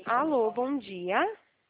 Alô, bom dia.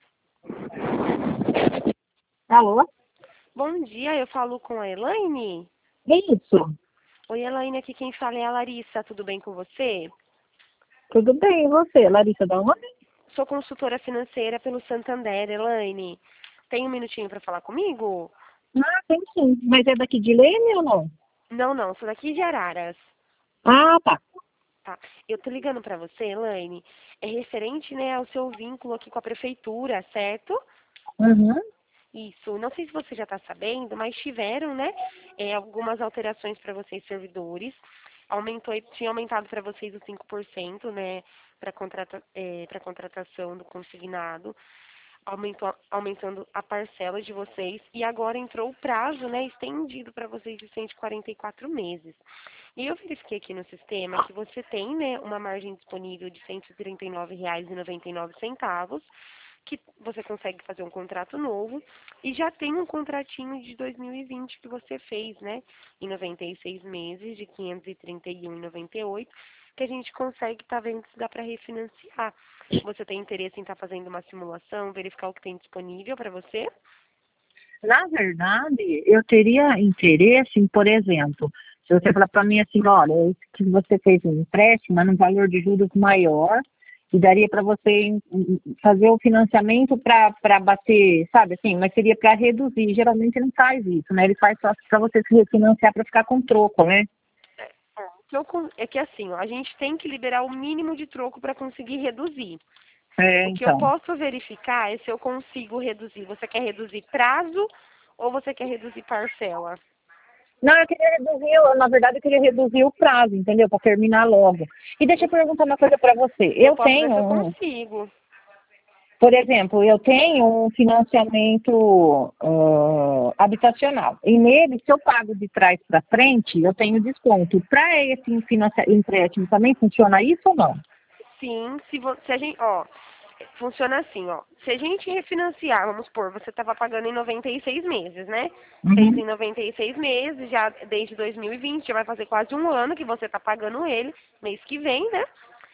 Alô? Bom dia, eu falo com a Elaine. Isso. Oi, Elaine, aqui quem fala é a Larissa, tudo bem com você? Tudo bem, e você? Larissa da onde? Sou consultora financeira pelo Santander, Elaine. Tem um minutinho para falar comigo? Ah, tem sim. Mas é daqui de Leme ou não? Não, sou daqui de Araras. Ah, tá. Tá. Eu tô ligando para você, Elaine, é referente, né, ao seu vínculo aqui com a prefeitura, certo? Uhum. Isso. Não sei se você já está sabendo, mas tiveram, né, algumas alterações para vocês, servidores. Tinha aumentado para vocês os 5%, né, para contratação do consignado. Aumentando a parcela de vocês. E agora entrou o prazo, né, estendido para vocês de 144 meses. E eu verifiquei aqui no sistema que você tem, né, uma margem disponível de R$ 139,99, que você consegue fazer um contrato novo e já tem um contratinho de 2020 que você fez, né, em 96 meses de 531,98, que a gente consegue estar vendo se dá para refinanciar. Você tem interesse em estar fazendo uma simulação, verificar o que tem disponível para você? Na verdade, eu teria interesse em, por exemplo, se você falar para mim assim, olha, esse que você fez um empréstimo, mas num valor de juros maior, e daria para você fazer o financiamento para bater, sabe assim, mas seria para reduzir. Geralmente ele não faz isso, né? Ele faz só para você se refinanciar para ficar com troco, né? É que assim, ó, a gente tem que liberar o mínimo de troco para conseguir reduzir. É, O que eu então. posso verificar é se eu consigo reduzir. Você quer reduzir prazo ou você quer reduzir parcela? Não, eu queria reduzir, na verdade, eu queria reduzir o prazo, entendeu? Para terminar logo. E deixa eu perguntar uma coisa para você. Eu Eu posso ver tenho se eu consigo. por exemplo, eu tenho um financiamento habitacional. E nele, se eu pago de trás para frente, eu tenho desconto. Para esse empréstimo também funciona isso ou não? Sim, se a gente, ó, funciona assim, ó. Se a gente refinanciar, vamos supor, você estava pagando em 96 meses, né? Fez Uhum. em 96 meses, já desde 2020, já vai fazer quase um ano que você está pagando ele, mês que vem, né?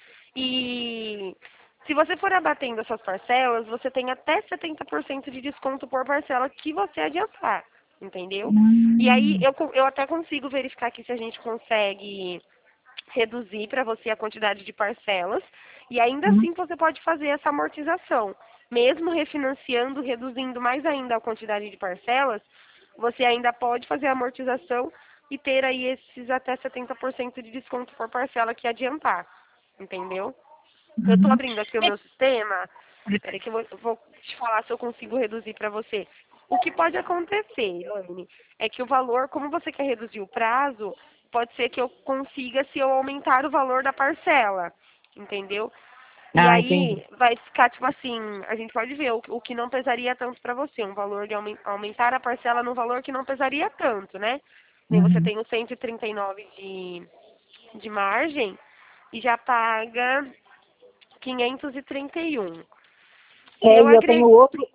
E se você for abatendo essas parcelas, você tem até 70% de desconto por parcela que você adiantar, entendeu? E aí Hum. eu até consigo verificar aqui se a gente consegue reduzir para você a quantidade de parcelas e ainda Hum. assim você pode fazer essa amortização. Mesmo refinanciando, reduzindo mais ainda a quantidade de parcelas, você ainda pode fazer a amortização e ter aí esses até 70% de desconto por parcela que adiantar, entendeu? Eu estou Uhum. abrindo aqui o meu sistema, peraí que eu vou te falar se eu consigo reduzir para você. O que pode acontecer, Elaine, é que o valor, como você quer reduzir o prazo, pode ser que eu consiga se eu aumentar o valor da parcela, entendeu? E Ah, entendi. aí vai ficar tipo assim, a gente pode ver o que não pesaria tanto para você, um valor de aumentar a parcela no valor que não pesaria tanto, né? Nem você Uhum. tem o 139 de margem e já paga 531. Se É, eu e eu tenho agregar,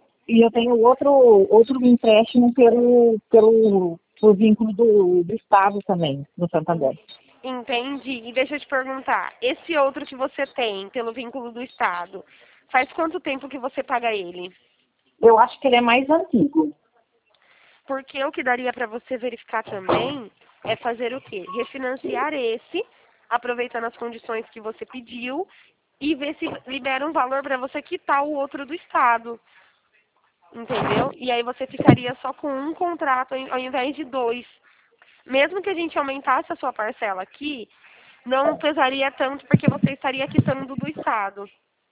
outro empréstimo pelo vínculo do Estado também, do Santander. entendi. E deixa eu te perguntar, esse outro que você tem pelo vínculo do Estado, faz quanto tempo que você paga ele? Eu acho que ele é mais antigo. Porque o que daria para você verificar também é fazer o quê? Refinanciar esse, aproveitando as condições que você pediu, e ver se libera um valor para você quitar o outro do Estado. Entendeu? E aí você ficaria só com um contrato ao invés de dois. Mesmo que a gente aumentasse a sua parcela aqui, não pesaria tanto porque você estaria quitando do Estado.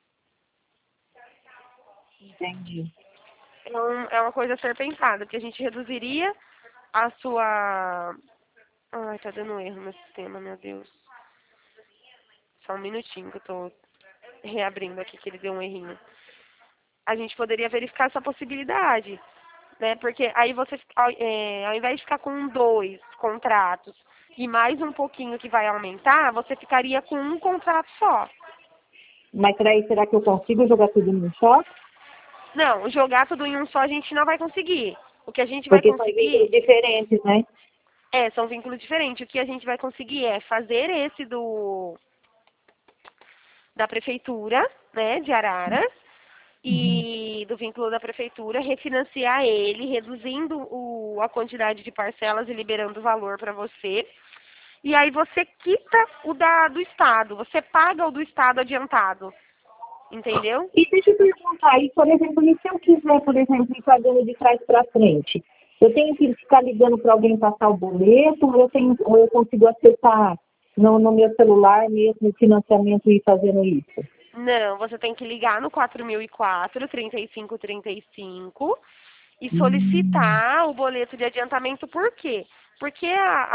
Entendi. Então, é uma coisa a ser pensada, que a gente reduziria a sua... Ai, tá dando erro no sistema, meu Deus. Só um minutinho que eu tô reabrindo aqui, que ele deu um errinho. A gente poderia verificar essa possibilidade, né? Porque aí você, ao invés de ficar com dois contratos e mais um pouquinho que vai aumentar, você ficaria com um contrato só. Mas peraí, será que eu consigo jogar tudo num só? Não, jogar tudo em um só a gente não vai conseguir. O que a gente vai Porque são conseguir vínculos diferentes, né? são vínculos diferentes. O que a gente vai conseguir é fazer esse da prefeitura, né, de Araras, e do vínculo da prefeitura, refinanciar ele, reduzindo a quantidade de parcelas e liberando o valor para você. E aí você quita o do Estado, você paga o do Estado adiantado, entendeu? E deixa eu perguntar, e por exemplo, e se eu quiser, por exemplo, ir pagando de trás para frente, eu tenho que ficar ligando para alguém passar o boleto, ou eu consigo acessar no meu celular mesmo o financiamento e ir fazendo isso? Não, você tem que ligar no 4004 3535 e Hum. solicitar o boleto de adiantamento. Por quê? Porque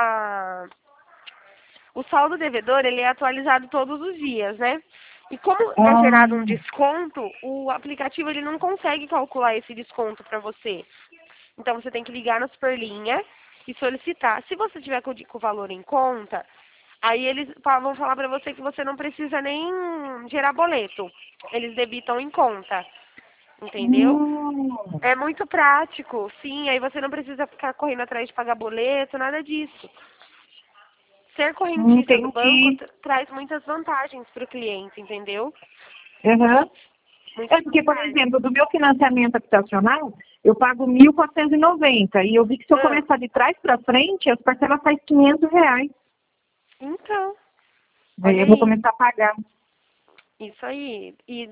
o saldo devedor, ele é atualizado todos os dias, né? E como é Ah, gerado um desconto, o aplicativo ele não consegue calcular esse desconto para você. Então você tem que ligar na Superlinha e solicitar. Se você tiver com o valor em conta, aí eles vão falar para você que você não precisa nem gerar boleto. Eles debitam em conta, entendeu? hum, É muito prático, sim. Aí você não precisa ficar correndo atrás de pagar boleto, nada disso. Ser correntista do banco entendi. traz muitas vantagens para o cliente, entendeu? Uhum. Muitas É porque, por vantagens. exemplo, do meu financiamento habitacional, eu pago 1.490 e eu vi que se eu Ah, começar de trás para frente, as parcelas saem R$ 500. então, Aí olha eu vou aí. começar a pagar. Isso aí. E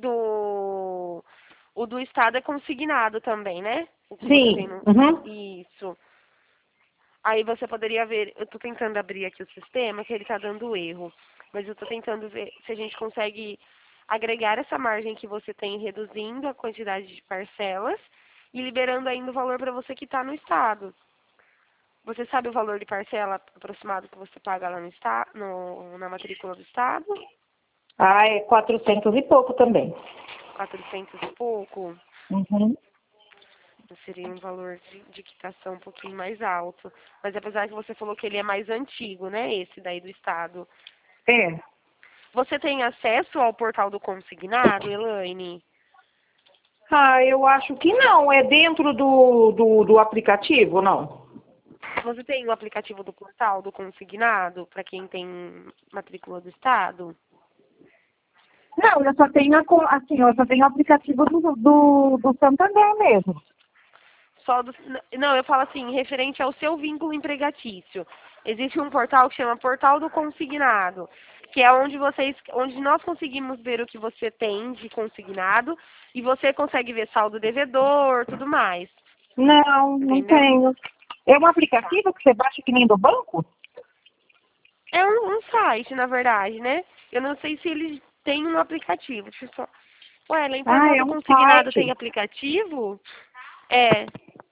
o do Estado é consignado também, né? O que você tem Sim. no. Uhum. Isso. Aí você poderia ver, eu tô tentando abrir aqui o sistema, que ele tá dando erro. Mas eu tô tentando ver se a gente consegue agregar essa margem que você tem, reduzindo a quantidade de parcelas e liberando ainda o valor para você que está no Estado. Você sabe o valor de parcela aproximado que você paga lá no estado, na matrícula do Estado? Ah, é 400 e pouco também. 400 e pouco. Uhum. Seria um valor de quitação um pouquinho mais alto. Mas apesar que você falou que ele é mais antigo, né? Esse daí do Estado. É. Você tem acesso ao portal do consignado, Elaine? Ah, eu acho que não. É dentro do aplicativo, não? Você tem o aplicativo do portal do consignado, para quem tem matrícula do Estado? Não, eu só tenho, assim, eu só tenho o aplicativo do Santander mesmo. Só do, não, eu falo assim, referente ao seu vínculo empregatício. Existe um portal que chama Portal do Consignado, que é onde nós conseguimos ver o que você tem de consignado e você consegue ver saldo devedor, tudo mais, Não, não entendeu? tenho. É um Tá. aplicativo que você baixa que nem do banco? É um site, na verdade, né? Eu não sei se eles têm no aplicativo. Deixa eu só. Ué, lá em Ah, Portal é do um Consignado tem site. aplicativo? É.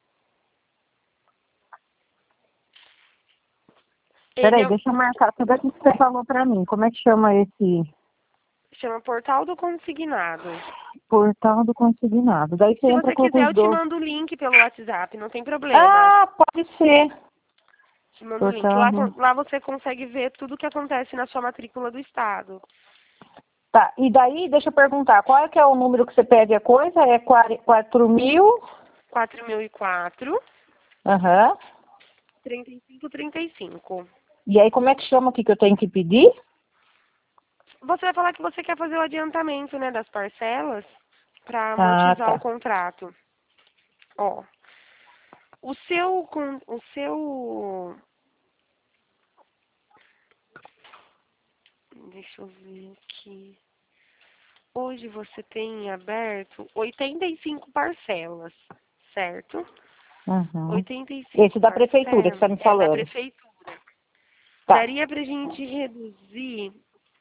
Ele Peraí, é, deixa eu marcar tudo aquilo que você falou pra mim. Como é que chama esse chama Portal do Consignado. portal do consignado? Daí você Se entra você com quiser, os eu te dois. mando o link pelo WhatsApp, não tem problema. Ah, pode ser. Te mando o link. Portal Lá, do... lá você consegue ver tudo o que acontece na sua matrícula do Estado. Tá, e daí, deixa eu perguntar, qual é que é o número que você pede a coisa? É 4.000? 4004 Aham. 3535. E aí, como é que chama o que eu tenho que pedir? Você vai falar que você quer fazer o adiantamento, né, das parcelas para Ah, amortizar o tá. contrato. Ó, o seu, deixa eu ver aqui. Hoje você tem aberto 85 parcelas, certo? Uhum. Esse 85 da prefeitura que você parcelas tá me é da falando. prefeitura. Tá. Daria pra gente reduzir.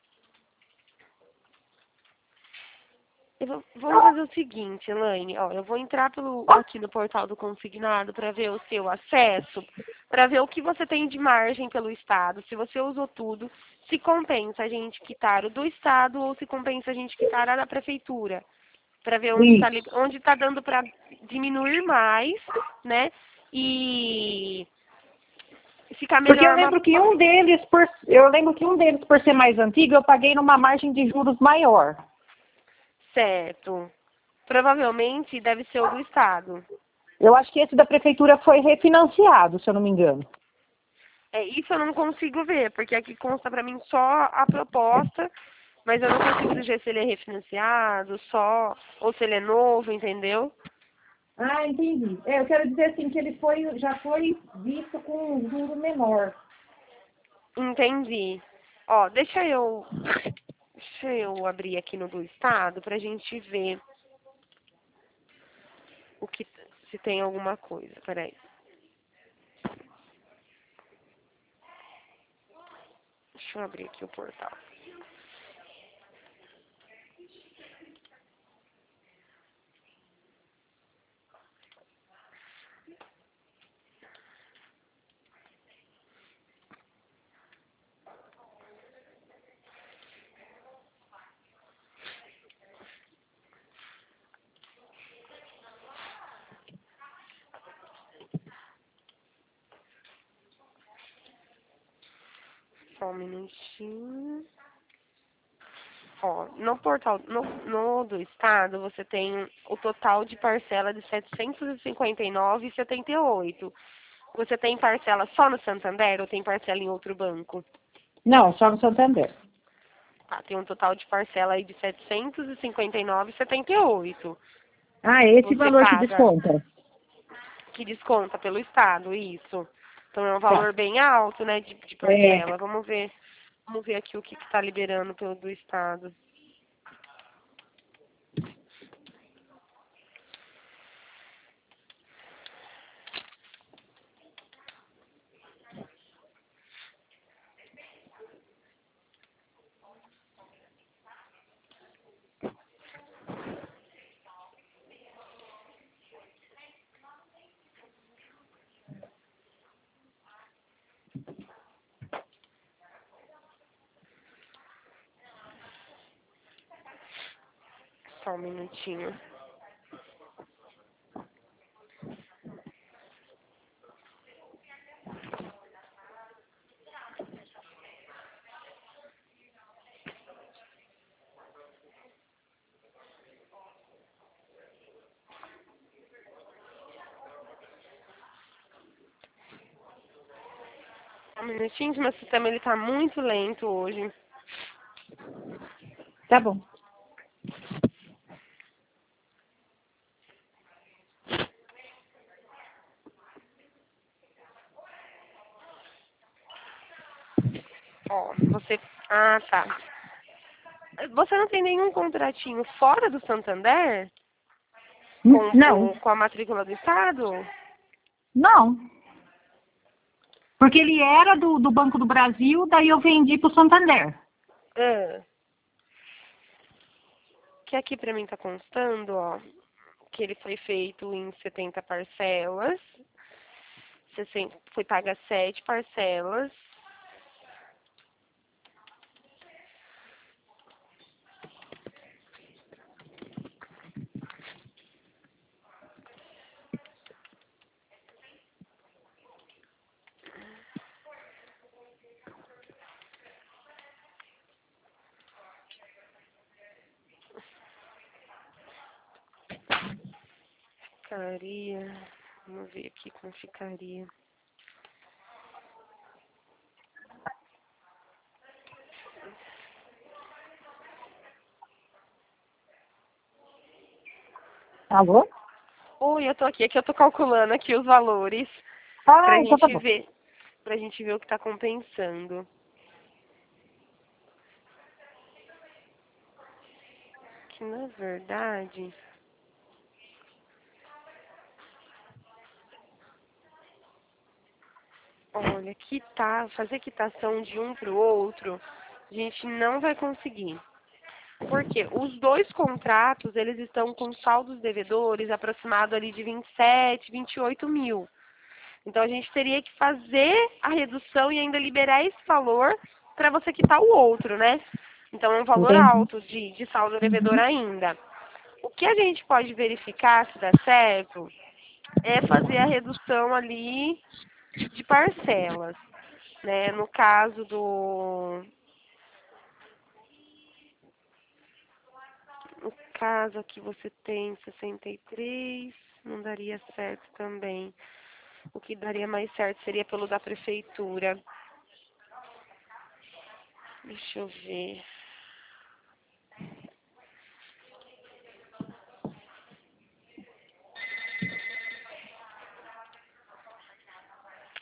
Vamos fazer o seguinte, Elaine, ó, eu vou entrar aqui no portal do consignado para ver o seu acesso, para ver o que você tem de margem pelo Estado, se você usou tudo, se compensa a gente quitar o do Estado ou se compensa a gente quitar a da prefeitura, para ver Isso. onde tá dando para diminuir mais, né? E ficar Porque eu melhor uma. lembro que um deles, por ser mais antigo, eu paguei numa margem de juros maior. Certo. Provavelmente deve ser o do Estado. Eu acho que esse da prefeitura foi refinanciado, se eu não me engano. É, isso eu não consigo ver, porque aqui consta para mim só a proposta, Mas eu não consigo dizer se ele é refinanciado, só, ou se ele é novo, entendeu? Ah, entendi. Eu quero dizer assim que ele já foi visto com um juro menor. Entendi. Ó, deixa eu abrir aqui no do estado pra gente ver o que, se tem alguma coisa. Peraí. Deixa eu abrir aqui o portal. Só um minutinho. Ó, no portal, no do estado, você tem o total de parcela de 759,78. Você tem parcela só no Santander ou tem parcela em outro banco? Não, só no Santander. Tá, tem um total de parcela aí de 759,78. Ah, esse Você valor que paga, desconta. que desconta pelo estado, isso. Então é um Tá. valor bem alto, né, de É, parcela. Vamos ver aqui o que está liberando pelo do estado. Só um minutinho. Só um minutinho, meu sistema ele tá muito lento hoje. tá bom. Ó, você. Ah, tá. Você não tem nenhum contratinho fora do Santander? Não, Com a matrícula do estado? não. Porque ele era do Banco do Brasil, daí eu vendi para o Santander. Ah, que aqui pra mim tá constando, ó, que ele foi feito em 70 parcelas. Foi paga 7 parcelas. Ficaria. Vamos ver aqui como ficaria. Alô? Oi, eu tô aqui, é que eu tô calculando aqui os valores Ah, pra então tá gente bom. ver, pra gente ver o que tá compensando. Que na verdade, olha, fazer quitação de um pro outro, a gente não vai conseguir. Porque os dois contratos, eles estão com saldos devedores aproximado ali de 27, 28 mil. Então, a gente teria que fazer a redução e ainda liberar esse valor para você quitar o outro, né? Então, é um valor Entendi. alto de saldo devedor Uhum. ainda. O que a gente pode verificar se dá certo é fazer a redução ali de parcelas, né? No caso no caso aqui você tem 63, não daria certo também. O que daria mais certo seria pelo da prefeitura. Deixa eu ver.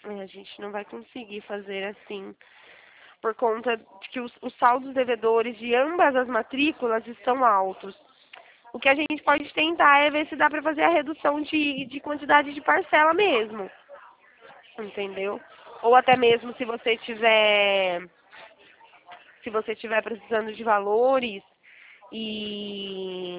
A gente não vai conseguir fazer assim, por conta de que os saldos devedores de ambas as matrículas estão altos. O que a gente pode tentar é ver se dá para fazer a redução de quantidade de parcela mesmo, entendeu? Ou até mesmo se você tiver precisando de valores e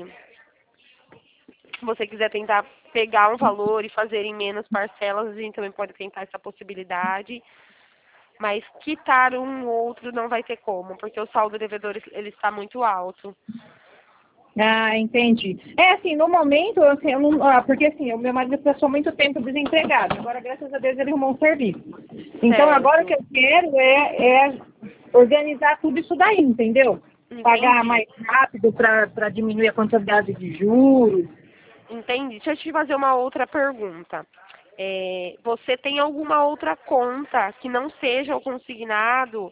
você quiser tentar pegar um valor e fazer em menos parcelas, a gente também pode tentar essa possibilidade. Mas quitar um ou outro não vai ter como, porque o saldo devedor ele está muito alto. Ah, entendi. É assim, no momento, assim, eu não, porque assim, o meu marido passou muito tempo desempregado. Agora, graças a Deus, ele arrumou um serviço. Então, agora o que Certo. eu quero é organizar tudo isso daí, entendeu? Pagar Entendi. mais rápido para diminuir a quantidade de juros. Entendi. Deixa eu te fazer uma outra pergunta. Você tem alguma outra conta que não seja o consignado,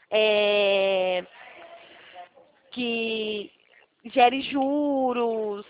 que gere juros,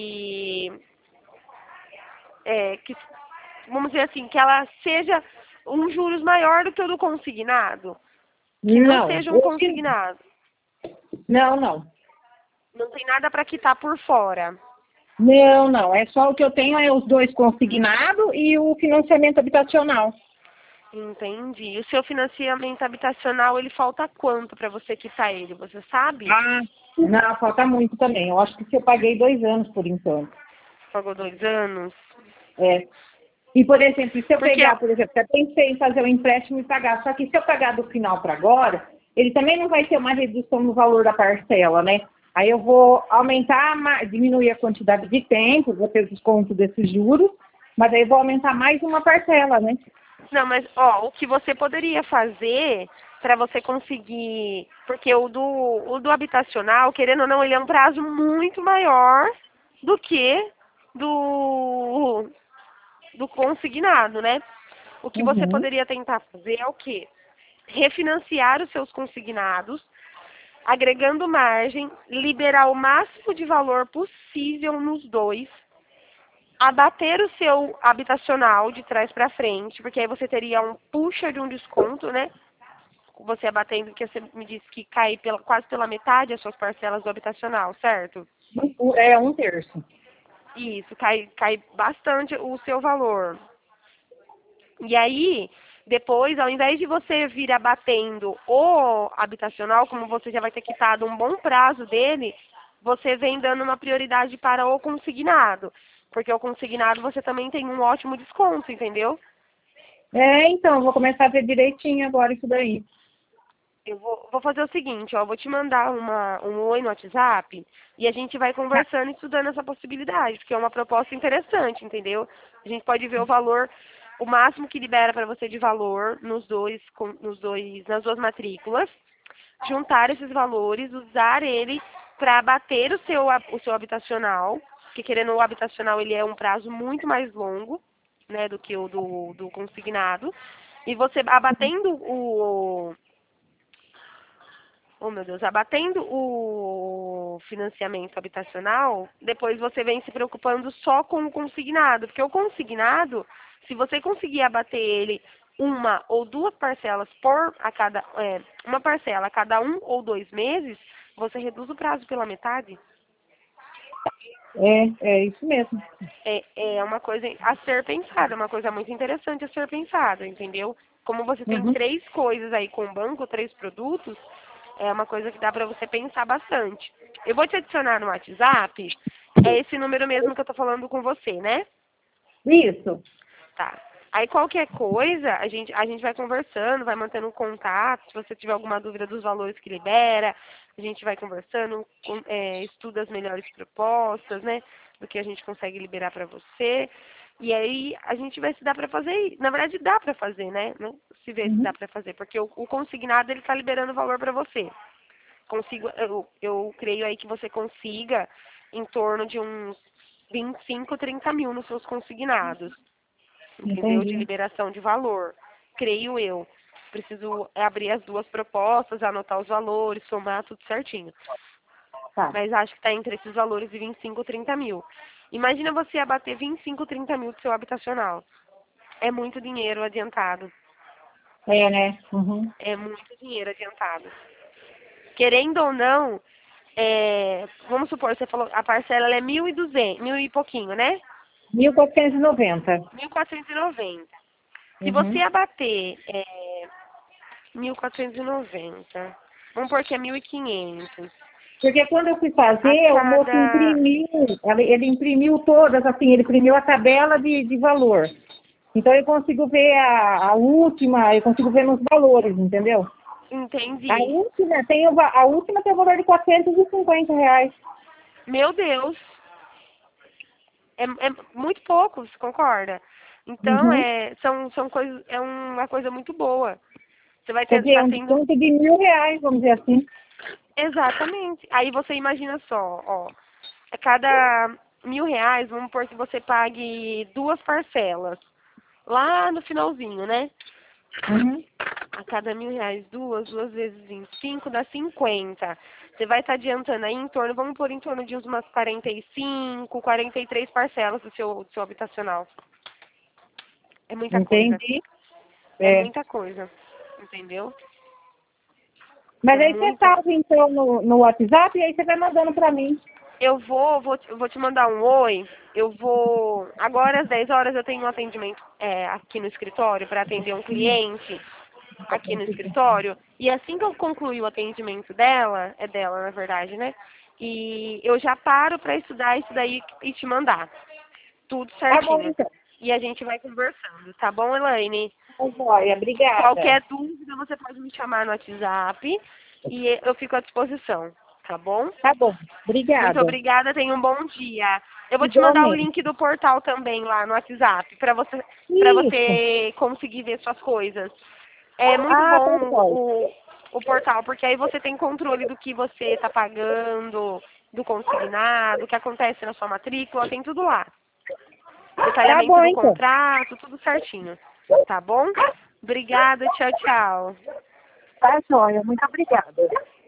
que, vamos dizer assim, que ela seja um juros maior do que o do consignado? Que não Não, seja um hoje consignado. não, não. Não tem nada para quitar por fora. Não, não. É só o que eu tenho é os dois consignados e o financiamento habitacional. Entendi. E o seu financiamento habitacional, ele falta quanto para você quitar ele? Você sabe? Ah, não, falta muito também. Eu acho que eu paguei 2 anos por enquanto. Pagou 2 anos? É. E, por exemplo, se eu Porque, pegar, por exemplo, eu pensei em fazer um empréstimo e pagar, só que se eu pagar do final para agora, ele também não vai ter uma redução no valor da parcela, né? Aí eu vou aumentar, diminuir a quantidade de tempo, vou ter desconto desses juros, mas aí eu vou aumentar mais uma parcela, né? não, mas, ó, o que você poderia fazer para você conseguir, porque o do habitacional, querendo ou não, ele é um prazo muito maior do que do, do consignado, né? O que você Uhum. poderia tentar fazer é o quê? Refinanciar os seus consignados, agregando margem, liberar o máximo de valor possível nos dois, abater o seu habitacional de trás para frente, porque aí você teria um puxa de um desconto, né? Você abatendo, que você me disse que cai quase pela metade as suas parcelas do habitacional, certo? É 1/3. Isso, cai bastante o seu valor. E aí, depois, ao invés de você vir abatendo o habitacional, como você já vai ter quitado um bom prazo dele, você vem dando uma prioridade para o consignado. Porque o consignado você também tem um ótimo desconto, entendeu? Então, eu vou começar a ver direitinho agora isso daí. Eu vou fazer o seguinte, ó, eu vou te mandar um oi no WhatsApp e a gente vai Tá. conversando e estudando essa possibilidade, porque é uma proposta interessante, entendeu? A gente pode ver o valor, o máximo que libera para você de valor nas duas matrículas, juntar esses valores, usar ele para abater o seu habitacional, porque querendo o habitacional ele é um prazo muito mais longo, né, do que o do consignado, e você abatendo oh meu Deus, abatendo o financiamento habitacional, depois você vem se preocupando só com o consignado, porque o consignado, se você conseguir abater ele uma ou duas parcelas uma parcela a cada 1 ou 2 meses, você reduz o prazo pela metade. É isso mesmo. É uma coisa a ser pensada, é uma coisa muito interessante a ser pensada, entendeu? Como você tem Uhum. 3 coisas aí com o banco, 3 produtos, é uma coisa que dá pra você pensar bastante. Eu vou te adicionar no WhatsApp, é esse número mesmo que eu tô falando com você, né? Isso. Tá. Aí qualquer coisa, a gente vai conversando, vai mantendo um contato. Se você tiver alguma dúvida dos valores que libera, a gente vai conversando, estuda as melhores propostas, né? Do que a gente consegue liberar para você. E aí a gente vai se dar para fazer. Na verdade, dá para fazer, né? Não se vê se dá Uhum. para fazer, porque o consignado ele está liberando valor para você. Eu creio aí que você consiga em torno de uns 25, 30 mil nos seus consignados, entendeu? De Entendi. liberação de valor, creio eu. Preciso abrir as duas propostas, anotar os valores, somar tudo certinho. Tá. Mas acho que está entre esses valores de 25 30 mil. Imagina você abater 25 30 mil do seu habitacional. É muito dinheiro adiantado. É, né? Uhum. É muito dinheiro adiantado. Querendo ou não, vamos supor, você falou, a parcela ela é 1.200, mil e pouquinho, né? 1490. 1.490. Se você Uhum. abater 1.490, vamos pôr que é 1.500. Porque quando eu fui A fazer, o moço cada. imprimiu, ele imprimiu todas, assim, ele imprimiu a tabela de valor. Então eu consigo ver a última, eu consigo ver nos valores, entendeu? Entendi. A última tem o valor de R$ 450. Meu Deus. É muito pouco, você concorda? Então, Uhum. são coisas, é uma coisa muito boa. Você vai Quer ter, dizer, é tá um tendo. desconto de R$ 1.000, vamos dizer assim. Exatamente. Aí você imagina só, ó. A cada R$ 1.000, vamos supor que você pague duas parcelas. Lá no finalzinho, né? Uhum. A cada R$ 1.000, duas vezes 25 dá 50. Você vai estar adiantando aí em torno, vamos pôr em torno de umas 45, 43 parcelas do seu habitacional. É muita coisa. Entendi. É É. muita coisa. Entendeu? Mas É aí você muita. salva, então, no WhatsApp e aí você vai mandando para mim. Eu vou te mandar um oi. Eu vou. Agora às 10 horas eu tenho um atendimento aqui no escritório para atender um cliente aqui no escritório. E assim que eu concluir o atendimento dela, é dela na verdade, né? E eu já paro para estudar isso daí e te mandar. Tudo Tá bom, certinho. então. E a gente vai conversando, tá bom, Elaine? Tá joia, obrigada. Qualquer dúvida você pode me chamar no WhatsApp e eu fico à disposição, tá bom? Tá bom, Muito obrigada. obrigada, tenha um bom dia. Eu vou te mandar o Igualmente. link do portal também lá no WhatsApp para Isso. você conseguir ver suas coisas. É muito Ah, tá bom joia. o portal, porque aí você tem controle do que você está pagando, do consignado, o que acontece na sua matrícula, tem tudo lá. Tá Detalhamento bom, do então. contrato, tudo certinho. Tá bom? Obrigada, tchau, tchau. Tá joia, muito obrigada.